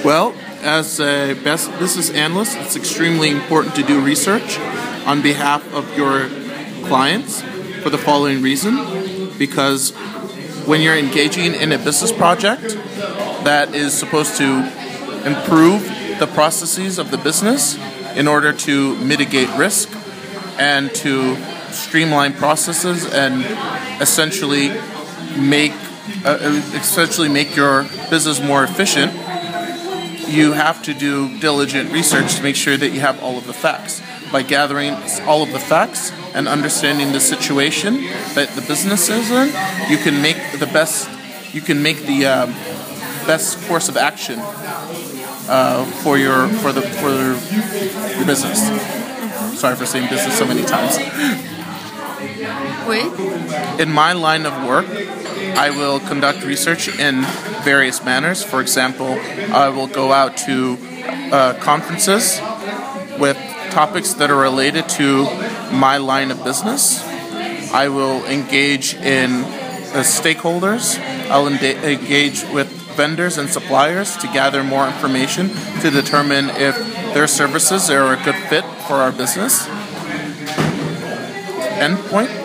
Well, as a best business analyst, it's extremely important to do research on behalf of your clients for the following reason. Because when you're engaging in a business project that is supposed to improve the processes of the business in order to mitigate risk and to streamline processes and essentially make your business more efficient, you have to do diligent research to make sure that you have all of the facts. By gathering all of the facts and understanding the situation that the business is in, you can make the best course of action for your business. Sorry for saying business so many times. Wait. In my line of work, I will conduct research in various manners. For example, I will go out to conferences with topics that are related to my line of business. I will engage in stakeholders. I'll engage with vendors and suppliers to gather more information to determine if their services are a good fit for our business. Endpoint.